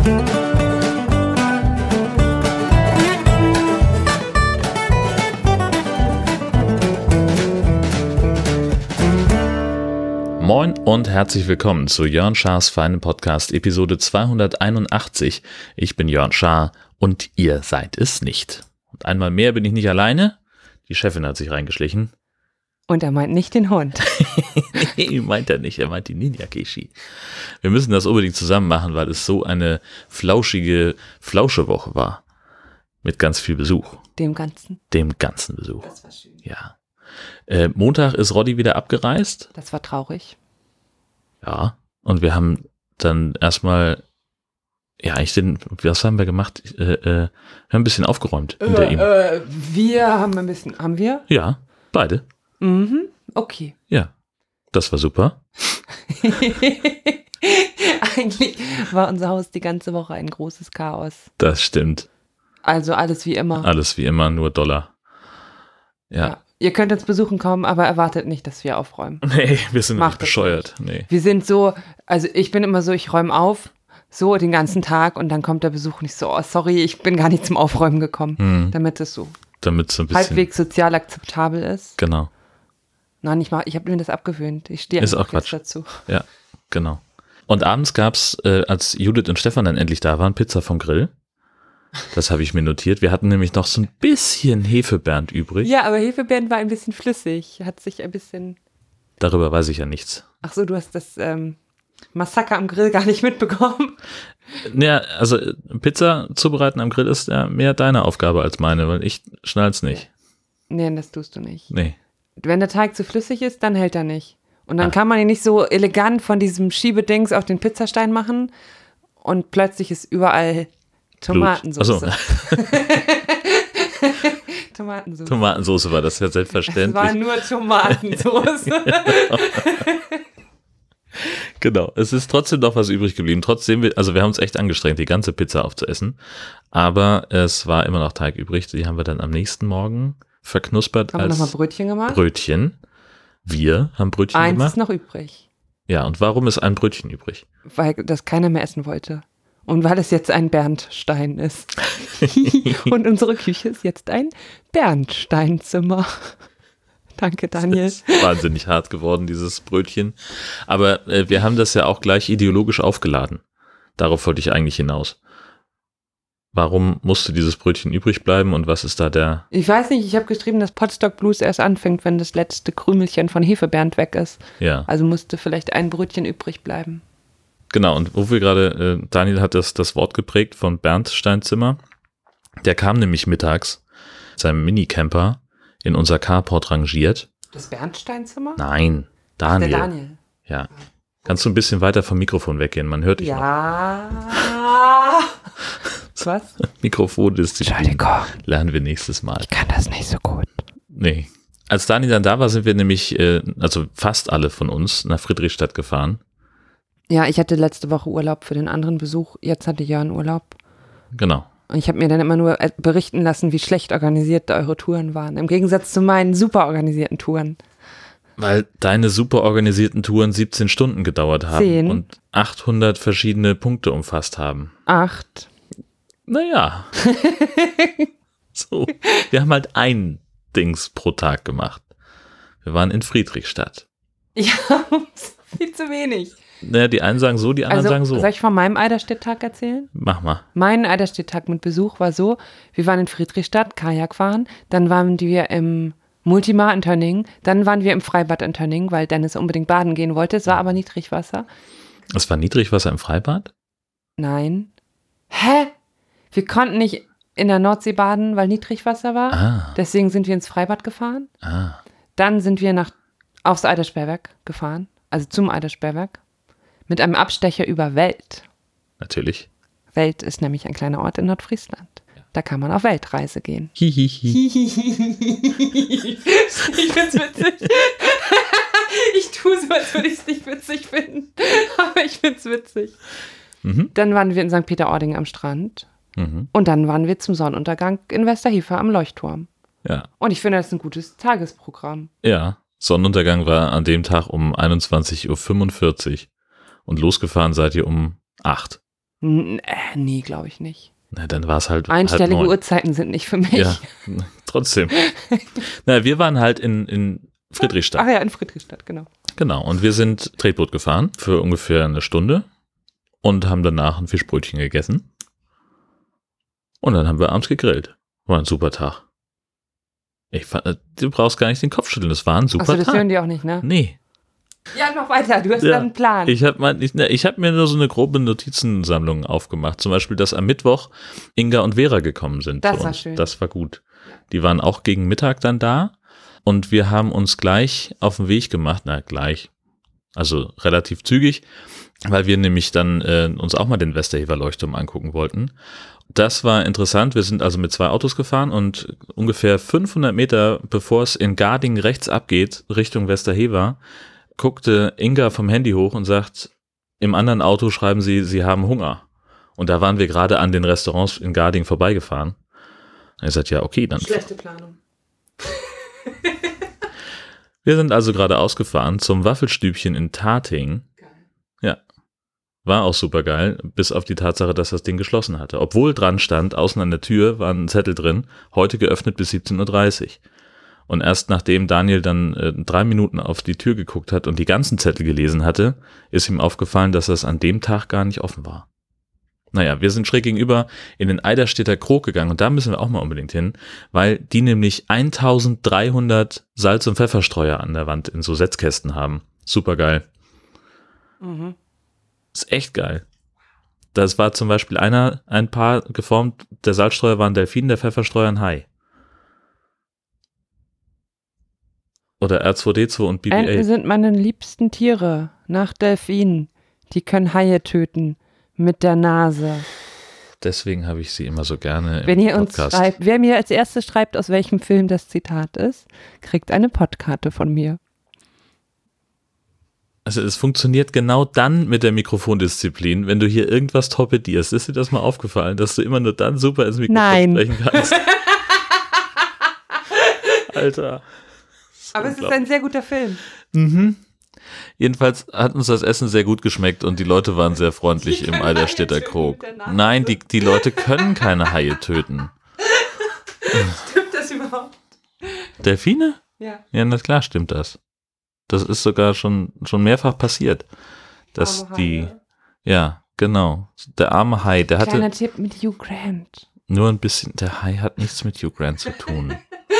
Moin und herzlich willkommen zu Jörn Schars feinem Podcast, Episode 281. Ich bin Jörn Schaar und ihr seid es nicht. Und einmal mehr bin ich nicht alleine. Die Chefin hat sich reingeschlichen. Und er meint nicht den Hund. Nee, meint er nicht. Er meint die Ninja Kishi. Wir müssen das unbedingt zusammen machen, weil es so eine flauschige Flauschewoche war. Mit ganz viel Besuch. Dem Ganzen Besuch. Das war schön. Ja. Montag ist Roddy wieder abgereist. Das war traurig. Ja. Und wir haben dann erstmal, ja, was haben wir gemacht? Wir haben ein bisschen aufgeräumt hinter ihm. Wir haben ein bisschen, haben wir? Ja, beide. Mhm, okay. Ja, das war super. Eigentlich war unser Haus die ganze Woche ein großes Chaos. Das stimmt. Also alles wie immer. Alles wie immer, nur Dollar. Ja. Ihr könnt uns besuchen kommen, aber erwartet nicht, dass wir aufräumen. Nee, wir sind Macht nicht bescheuert. Nee. Wir sind so, also ich bin immer so, ich räume auf, so den ganzen Tag und dann kommt der Besuch nicht so, oh sorry, ich bin gar nicht zum Aufräumen gekommen, damit es so ein bisschen halbwegs sozial akzeptabel ist. Genau. Nein, ich habe mir das abgewöhnt. Ich stehe Ist auch einfach jetzt Quatsch. dazu. Ja, genau. Und abends gab's, als Judith und Stefan dann endlich da waren, Pizza vom Grill. Das habe ich mir notiert. Wir hatten nämlich noch so ein bisschen Hefebernd übrig. Ja, aber Hefebeeren war ein bisschen flüssig. Hat sich ein bisschen... Darüber weiß ich ja nichts. Ach so, du hast das Massaker am Grill gar nicht mitbekommen. Naja, also Pizza zubereiten am Grill ist ja mehr deine Aufgabe als meine, weil ich schnall's nicht. Nee, das tust du nicht. Nee. Wenn der Teig zu flüssig ist, dann hält er nicht. Und dann kann man ihn nicht so elegant von diesem Schiebedings auf den Pizzastein machen und plötzlich ist überall Tomatensauce. Achso. Tomatensauce. Tomatensauce war das ja Es selbstverständlich. war nur Tomatensauce. Genau, es ist trotzdem noch was übrig geblieben. Trotzdem, wir haben uns echt angestrengt, die ganze Pizza aufzuessen. Aber es war immer noch Teig übrig. Die haben wir dann am nächsten Morgen verknuspert Haben wir als nochmal Brötchen gemacht? Brötchen. Wir haben Brötchen Eins gemacht. ist noch übrig. Ja, und warum ist ein Brötchen übrig? Weil das keiner mehr essen wollte. Und weil es jetzt ein Bernstein ist. Und unsere Küche ist jetzt ein Bernsteinzimmer. Danke, Daniel. Das ist wahnsinnig hart geworden, dieses Brötchen. Aber wir haben das ja auch gleich ideologisch aufgeladen. Darauf wollte ich eigentlich hinaus. Warum musste dieses Brötchen übrig bleiben und was ist da der... Ich weiß nicht, ich habe geschrieben, dass Potstock Blues erst anfängt, wenn das letzte Krümelchen von Hefebernd weg ist. Ja. Also musste vielleicht ein Brötchen übrig bleiben. Genau, und wo wir gerade, Daniel hat das Wort geprägt von Bernsteinzimmer. Der kam nämlich mittags mit seinem Minicamper in unser Carport rangiert. Das Bernsteinzimmer? Nein, Daniel. Der Daniel. Ja. Kannst du ein bisschen weiter vom Mikrofon weggehen? Man hört dich noch. Ja. Was? Mikrofondisziplin Entschuldigung. lernen wir nächstes Mal. Ich kann das nicht so gut. Nee. Als Daniel dann da war, sind wir nämlich, also fast alle von uns, nach Friedrichstadt gefahren. Ja, ich hatte letzte Woche Urlaub für den anderen Besuch. Jetzt hatte Jörn Urlaub. Genau. Und ich habe mir dann immer nur berichten lassen, wie schlecht organisiert eure Touren waren. Im Gegensatz zu meinen super organisierten Touren. Weil deine super organisierten Touren 17 Stunden gedauert haben 10. und 800 verschiedene Punkte umfasst haben. 8. Naja. So, wir haben halt ein Dings pro Tag gemacht. Wir waren in Friedrichstadt. Ja, viel zu wenig. Naja, die einen sagen so, die anderen sagen so. Soll ich von meinem Eiderstedt-Tag erzählen? Mach mal. Mein Eiderstedt-Tag mit Besuch war so, wir waren in Friedrichstadt, Kajak fahren, dann waren wir im Multimar in Tönning, dann waren wir im Freibad in Tönning, weil Dennis unbedingt baden gehen wollte, es war aber Niedrigwasser. Es war Niedrigwasser im Freibad? Nein. Hä? Wir konnten nicht in der Nordsee baden, weil Niedrigwasser war. Ah. Deswegen sind wir ins Freibad gefahren. Ah. Dann sind wir aufs Eidersperrwerk gefahren, also zum Eidersperrwerk, mit einem Abstecher über Welt. Natürlich. Welt ist nämlich ein kleiner Ort in Nordfriesland. Da kann man auf Weltreise gehen. Hihihi. Ich find's witzig. Ich tue so, als würde ich es nicht witzig finden. Aber ich find's witzig. Mhm. Dann waren wir in St. Peter-Ording am Strand. Mhm. Und dann waren wir zum Sonnenuntergang in Westerhefer am Leuchtturm. Ja. Und ich finde, das ist ein gutes Tagesprogramm. Ja. Sonnenuntergang war an dem Tag um 21.45 Uhr. Und losgefahren seid ihr um 8. Nee, glaube ich nicht. Na, dann war es halt Einstellige 8:30. Uhrzeiten sind nicht für mich. Ja, trotzdem. Na, wir waren halt in Friedrichstadt. Ach ja, in Friedrichstadt, genau. Genau, und wir sind Tretboot gefahren für ungefähr eine Stunde und haben danach ein Fischbrötchen gegessen. Und dann haben wir abends gegrillt. War ein super Tag. Du brauchst gar nicht den Kopf schütteln, das war ein super Achso, das Tag. hören die auch nicht, ne? Nee. Ja, noch weiter, du hast Ja. dann einen Plan. Ich hab mir nur so eine grobe Notizensammlung aufgemacht. Zum Beispiel, dass am Mittwoch Inga und Vera gekommen sind. Das zu war uns. schön. Das war gut. Die waren auch gegen Mittag dann da und wir haben uns gleich auf den Weg gemacht. Na, gleich. Also relativ zügig, weil wir nämlich dann uns auch mal den Westerhever Leuchtturm angucken wollten. Das war interessant. Wir sind also mit 2 Autos gefahren und ungefähr 500 Meter, bevor es in Garding rechts abgeht, Richtung Westerhever, guckte Inga vom Handy hoch und sagt, im anderen Auto schreiben sie haben Hunger. Und da waren wir gerade an den Restaurants in Garding vorbeigefahren. Und ich sagte, ja, okay, dann. Schlechte Planung. Wir sind also gerade ausgefahren zum Waffelstübchen in Tating. Geil. Ja. War auch super geil, bis auf die Tatsache, dass das Ding geschlossen hatte. Obwohl dran stand, außen an der Tür war ein Zettel drin, heute geöffnet bis 17:30 Uhr. Und erst nachdem Daniel dann 3 Minuten auf die Tür geguckt hat und die ganzen Zettel gelesen hatte, ist ihm aufgefallen, dass das an dem Tag gar nicht offen war. Naja, wir sind schräg gegenüber in den Eiderstedter Krog gegangen und da müssen wir auch mal unbedingt hin, weil die nämlich 1300 Salz- und Pfefferstreuer an der Wand in so Setzkästen haben. Super geil. Mhm. Ist echt geil. Das war zum Beispiel ein Paar geformt, der Salzstreuer war ein Delfin, der Pfefferstreuer ein Hai. Oder R2D2 und BB-8. Enten sind meine liebsten Tiere, nach Delfinen. Die können Haie töten mit der Nase. Deswegen habe ich sie immer so gerne im Wenn ihr uns Podcast. schreibt, wer mir als erstes schreibt, aus welchem Film das Zitat ist, kriegt eine Podkarte von mir. Also es funktioniert genau dann mit der Mikrofondisziplin, wenn du hier irgendwas torpedierst. Ist dir das mal aufgefallen, dass du immer nur dann super ins Mikrofon Nein. sprechen kannst? Alter. Aber es ist ein sehr guter Film. Mhm. Jedenfalls hat uns das Essen sehr gut geschmeckt und die Leute waren sehr freundlich Die im können Eiderstedter Haie töten Krog. mit der Nase. Nein, die Leute können keine Haie töten. Stimmt das überhaupt? Delfine? Ja. Ja, na klar stimmt das. Das ist sogar schon mehrfach passiert. Dass Arme die, Haie. ja, genau. Der arme Hai, der hatte Kleiner Tipp mit Hugh Grant. nur ein bisschen, der Hai hat nichts mit Hugh Grant zu tun.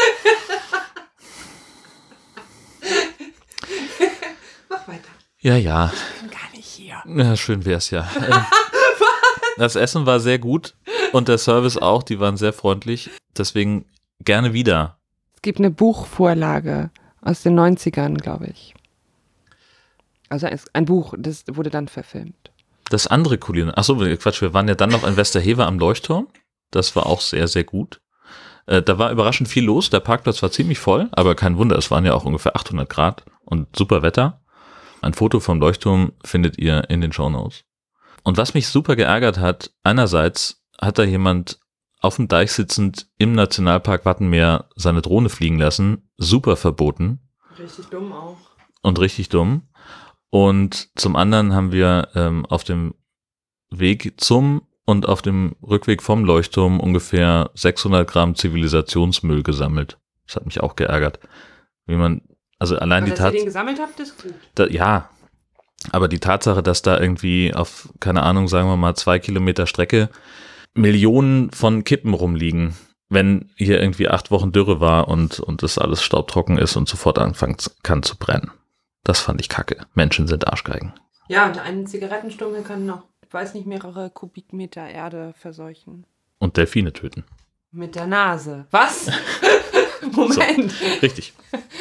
Mach weiter. Ja, ja. Ich bin gar nicht hier. Ja, schön wär's ja. Das Essen war sehr gut und der Service auch, die waren sehr freundlich. Deswegen gerne wieder. Es gibt eine Buchvorlage aus den 90ern, glaube ich. Also ein Buch, das wurde dann verfilmt. Das andere Achso, Quatsch, wir waren ja dann noch in Westerhever am Leuchtturm. Das war auch sehr, sehr gut. Da war überraschend viel los. Der Parkplatz war ziemlich voll, aber kein Wunder, es waren ja auch ungefähr 800 Grad und super Wetter. Ein Foto vom Leuchtturm findet ihr in den Shownotes. Und was mich super geärgert hat, einerseits hat da jemand auf dem Deich sitzend im Nationalpark Wattenmeer seine Drohne fliegen lassen. Super verboten. Richtig dumm auch. Und richtig dumm. Und zum anderen haben wir auf dem Weg zum und auf dem Rückweg vom Leuchtturm ungefähr 600 Gramm Zivilisationsmüll gesammelt. Das hat mich auch geärgert. Wie man, also allein Aber die dass ihr den Tatsache, gesammelt habt, ist gut. ja, aber die Tatsache, dass da irgendwie auf, keine Ahnung, sagen wir mal 2 Kilometer Strecke Millionen von Kippen rumliegen, wenn hier irgendwie 8 Wochen Dürre war und das alles staubtrocken ist und sofort anfangen kann zu brennen. Das fand ich kacke. Menschen sind Arschgeigen. Ja, und eine Zigarettenstummel kann noch, ich weiß nicht, mehrere Kubikmeter Erde verseuchen. Und Delfine töten. Mit der Nase. Was? Moment. So, richtig.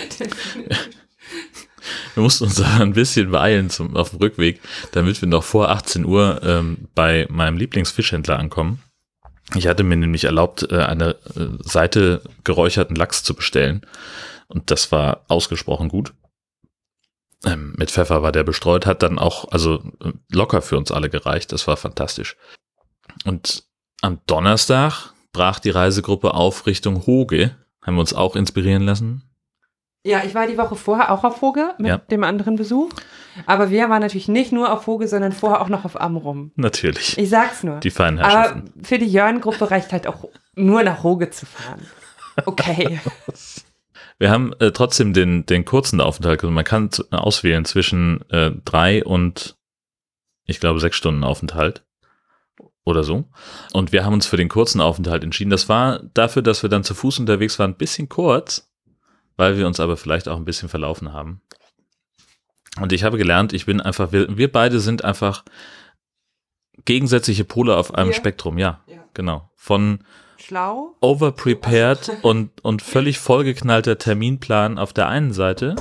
Wir mussten uns aber ein bisschen beeilen auf dem Rückweg, damit wir noch vor 18 Uhr bei meinem Lieblingsfischhändler ankommen. Ich hatte mir nämlich erlaubt, eine Seite geräucherten Lachs zu bestellen. Und das war ausgesprochen gut. Mit Pfeffer war der bestreut, hat dann auch locker für uns alle gereicht. Das war fantastisch. Und am Donnerstag brach die Reisegruppe auf Richtung Hoge. Haben wir uns auch inspirieren lassen. Ja, ich war die Woche vorher auch auf Voge mit dem anderen Besuch. Aber wir waren natürlich nicht nur auf Voge, sondern vorher auch noch auf Amrum. Natürlich. Ich sag's nur. Die feinen Herrschaften. Aber für die Jörn-Gruppe reicht halt auch nur nach Hoge zu fahren. Okay. Wir haben trotzdem den kurzen Aufenthalt. Also man kann auswählen zwischen 3 und, ich glaube, 6 Stunden Aufenthalt. Oder so. Und wir haben uns für den kurzen Aufenthalt entschieden. Das war dafür, dass wir dann zu Fuß unterwegs waren, ein bisschen kurz, weil wir uns aber vielleicht auch ein bisschen verlaufen haben. Und ich habe gelernt, wir beide sind einfach gegensätzliche Pole auf einem Spektrum. Ja, genau. Von schlau, overprepared und völlig vollgeknallter Terminplan auf der einen Seite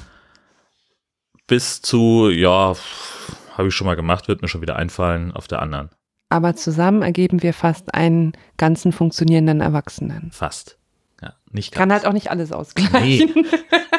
bis zu, ja, habe ich schon mal gemacht, wird mir schon wieder einfallen, auf der anderen. Aber zusammen ergeben wir fast einen ganzen funktionierenden Erwachsenen. Fast. Ja, nicht ganz. Kann halt auch nicht alles ausgleichen. Nee.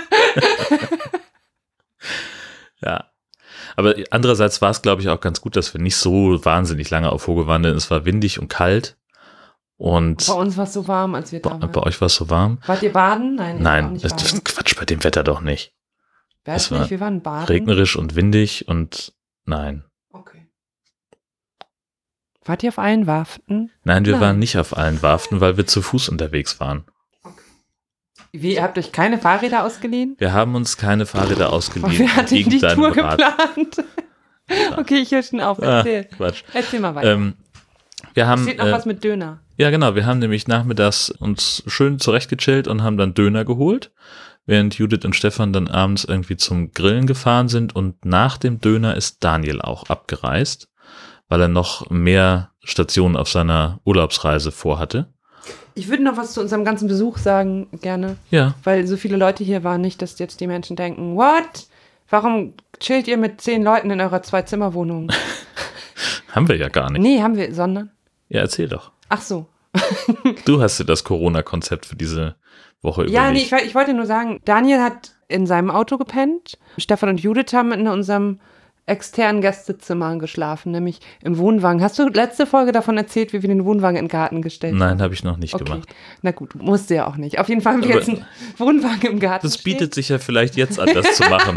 Ja. Aber andererseits war es, glaube ich, auch ganz gut, dass wir nicht so wahnsinnig lange auf Voge waren, denn es war windig und kalt. Und bei uns war es so warm, als wir da waren. Bei euch war es so warm? Wart ihr baden? Nein, das ist Quatsch, bei dem Wetter doch nicht. Es war nicht, wir waren baden. Regnerisch und windig und nein. Okay. Wart ihr auf allen Warften? Nein, wir waren nicht auf allen Warften, weil wir zu Fuß unterwegs waren. Wie, ihr habt euch keine Fahrräder ausgeliehen? Wir haben uns keine Fahrräder ausgeliehen. Wer hat die Tour geplant? Okay, ich höre schon auf. Erzähl. Quatsch. Erzähl mal weiter. Wir haben, steht noch was mit Döner. Ja, genau. Wir haben nämlich nachmittags uns schön zurechtgechillt und haben dann Döner geholt, während Judith und Stefan dann abends irgendwie zum Grillen gefahren sind. Und nach dem Döner ist Daniel auch abgereist, weil er noch mehr Stationen auf seiner Urlaubsreise vorhatte. Ich würde noch was zu unserem ganzen Besuch sagen, gerne. Ja. Weil so viele Leute hier waren, nicht, dass jetzt die Menschen denken, what? Warum chillt ihr mit 10 Leuten in eurer 2-Zimmer-Wohnung? Haben wir ja gar nicht. Nee, haben wir, sondern? Ja, erzähl doch. Ach so. Du hast dir das Corona-Konzept für diese Woche überlegt. Ja, nee, ich wollte nur sagen, Daniel hat in seinem Auto gepennt. Stefan und Judith haben in unserem externen Gästezimmer geschlafen, nämlich im Wohnwagen. Hast du letzte Folge davon erzählt, wie wir den Wohnwagen in den Garten gestellt haben? Nein, habe ich noch nicht gemacht. Na gut, musste ja auch nicht. Auf jeden Fall haben wir jetzt einen Wohnwagen im Garten. Das bietet sich ja vielleicht jetzt an, das zu machen.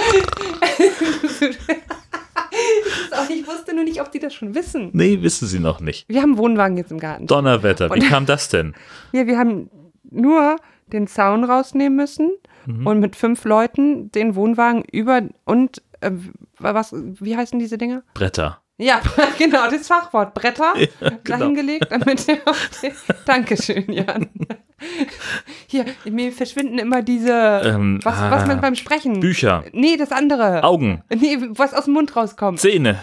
Ich wusste nur nicht, ob die das schon wissen. Nee, wissen sie noch nicht. Wir haben einen Wohnwagen jetzt im Garten. Donnerwetter, wie kam das denn? Ja, wir haben nur den Zaun rausnehmen müssen und mit 5 Leuten den Wohnwagen über und wie heißen diese Dinger? Bretter. Ja, genau, das Fachwort. Bretter genau. dahingelegt, damit der Dankeschön, Jan. Hier, mir verschwinden immer diese, was man beim Sprechen. Bücher. Nee, das andere. Augen. Nee, was aus dem Mund rauskommt. Zähne.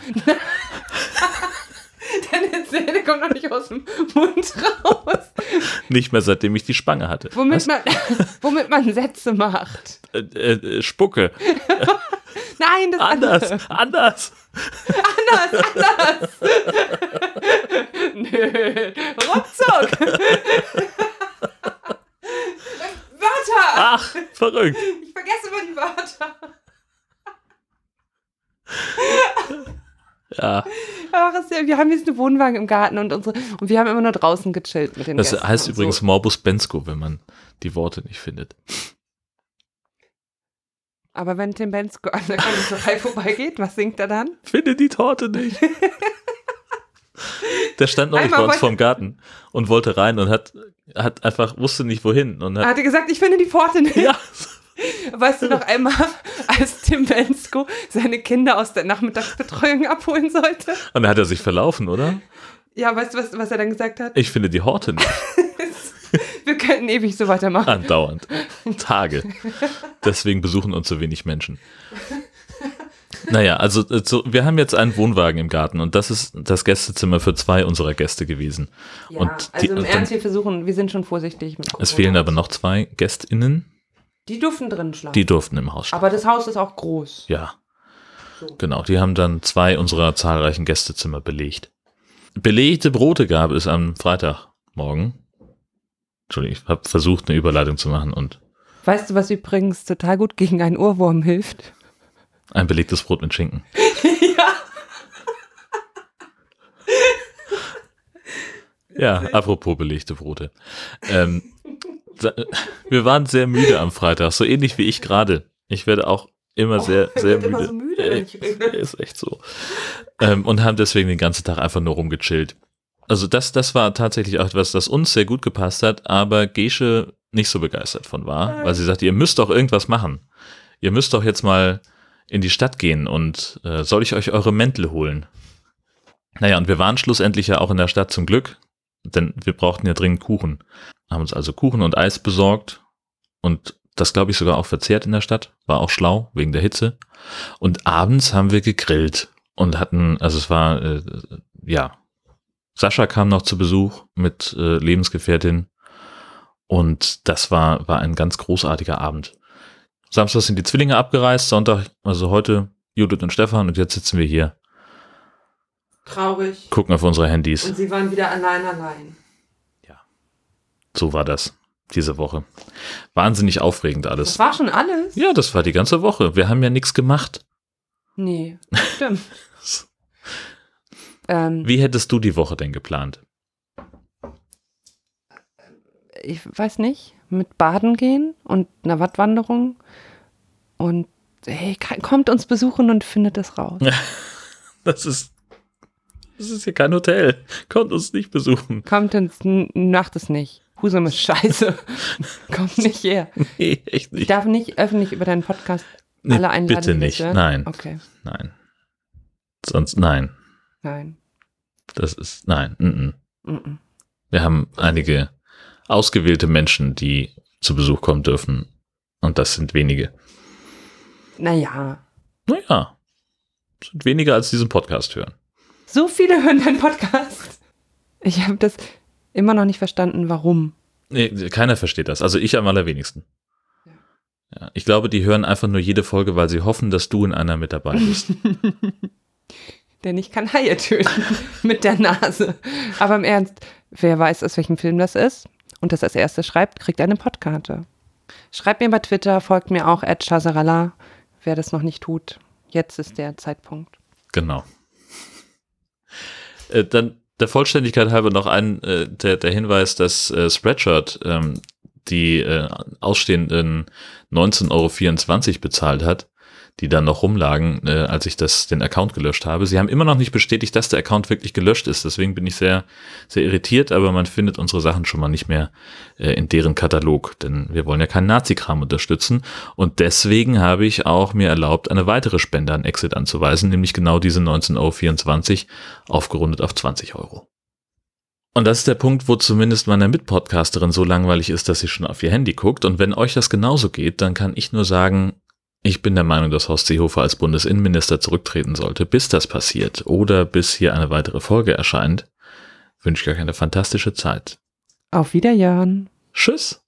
Deine Zähne kommen noch nicht aus dem Mund raus. Nicht mehr, seitdem ich die Spange hatte. Womit man Sätze macht. Spucke. Nein, das anders. Anders. Nö. Ruckzuck. Wörter. Ach, verrückt. Ich vergesse immer die Wörter. Ja. Wir haben jetzt einen Wohnwagen im Garten und wir haben immer nur draußen gechillt mit den Gästen. Das heißt übrigens so. Morbus Bensko, wenn man die Worte nicht findet. Aber wenn Tim Bensko an der Konditorei vorbeigeht, was singt er dann? Finde die Torte nicht. Der stand noch nicht bei uns vorm Garten und wollte rein und hat einfach, wusste nicht wohin. Und hat er gesagt, ich finde die Pforte nicht. Ja. Weißt du noch einmal, als Tim Bensko seine Kinder aus der Nachmittagsbetreuung abholen sollte? Und da hat er sich verlaufen, oder? Ja, weißt du, was er dann gesagt hat? Ich finde die Horte nicht. Wir könnten ewig so weitermachen. Andauernd. Tage. Deswegen besuchen uns so wenig Menschen. Naja, also wir haben jetzt einen Wohnwagen im Garten und das ist das Gästezimmer für 2 unserer Gäste gewesen. Ja, und also im Ernst, wir sind schon vorsichtig mit Corona. Es fehlen aber noch 2 GästInnen. Die durften drin schlafen. Die durften im Haus schlafen. Aber das Haus ist auch groß. Ja, so. Genau. Die haben dann 2 unserer zahlreichen Gästezimmer belegt. Belegte Brote gab es am Freitagmorgen. Entschuldigung, ich habe versucht, eine Überleitung zu machen und. Weißt du, was übrigens total gut gegen einen Ohrwurm hilft? Ein belegtes Brot mit Schinken. Ja. Ja, apropos belegte Brote. Wir waren sehr müde am Freitag, so ähnlich wie ich gerade. Ich werde auch immer sehr müde. Immer so müde, wenn ich rede. Ist echt so. Und haben deswegen den ganzen Tag einfach nur rumgechillt. Also das war tatsächlich auch etwas, das uns sehr gut gepasst hat, aber Gesche nicht so begeistert von war, weil sie sagte, ihr müsst doch irgendwas machen. Ihr müsst doch jetzt mal in die Stadt gehen und soll ich euch eure Mäntel holen? Naja, und wir waren schlussendlich ja auch in der Stadt zum Glück, denn wir brauchten ja dringend Kuchen. Haben uns also Kuchen und Eis besorgt und das, glaube ich, sogar auch verzehrt in der Stadt. War auch schlau, wegen der Hitze. Und abends haben wir gegrillt und hatten, also es war, Sascha kam noch zu Besuch mit Lebensgefährtin und das war ein ganz großartiger Abend. Samstag sind die Zwillinge abgereist, Sonntag, also heute Judith und Stefan und jetzt sitzen wir hier. Traurig. Gucken auf unsere Handys. Und sie waren wieder allein. Ja, so war das diese Woche. Wahnsinnig aufregend alles. Das war schon alles? Ja, das war die ganze Woche. Wir haben ja nichts gemacht. Nee, stimmt. Wie hättest du die Woche denn geplant? Ich weiß nicht, mit Baden gehen und einer Wattwanderung und hey, kommt uns besuchen und findet es raus. Das ist hier kein Hotel. Kommt uns nicht besuchen. Kommt uns, macht es nicht. Husum ist scheiße. Kommt nicht her. Nee, echt nicht. Ich darf nicht öffentlich über deinen Podcast alle einladen. Bitte nicht, nein. Okay. Nein. Sonst, nein. Nein. Das ist, nein. Wir haben einige ausgewählte Menschen, die zu Besuch kommen dürfen. Und das sind wenige. Naja. Sind weniger als diesen Podcast hören. So viele hören deinen Podcast. Ich habe das immer noch nicht verstanden, warum. Nee, keiner versteht das. Also ich am allerwenigsten. Ja, ich glaube, die hören einfach nur jede Folge, weil sie hoffen, dass du in einer mit dabei bist. Denn ich kann Haie töten mit der Nase. Aber im Ernst, wer weiß, aus welchem Film das ist und das als erstes schreibt, kriegt eine Podkarte. Schreibt mir bei Twitter, folgt mir auch @chazarala. Wer das noch nicht tut, jetzt ist der Zeitpunkt. Genau. Dann der Vollständigkeit halber noch der Hinweis, dass Spreadshirt die ausstehenden 19,24 € bezahlt hat, die dann noch rumlagen, als ich den Account gelöscht habe. Sie haben immer noch nicht bestätigt, dass der Account wirklich gelöscht ist. Deswegen bin ich sehr, sehr irritiert, aber man findet unsere Sachen schon mal nicht mehr in deren Katalog, denn wir wollen ja keinen Nazi-Kram unterstützen. Und deswegen habe ich auch mir erlaubt, eine weitere Spende an Exit anzuweisen, nämlich genau diese 19,24 € aufgerundet auf 20 €. Und das ist der Punkt, wo zumindest meiner Mitpodcasterin so langweilig ist, dass sie schon auf ihr Handy guckt. Und wenn euch das genauso geht, dann kann ich nur sagen, ich bin der Meinung, dass Horst Seehofer als Bundesinnenminister zurücktreten sollte. Bis das passiert oder bis hier eine weitere Folge erscheint, wünsche ich euch eine fantastische Zeit. Auf Wiederhören. Tschüss.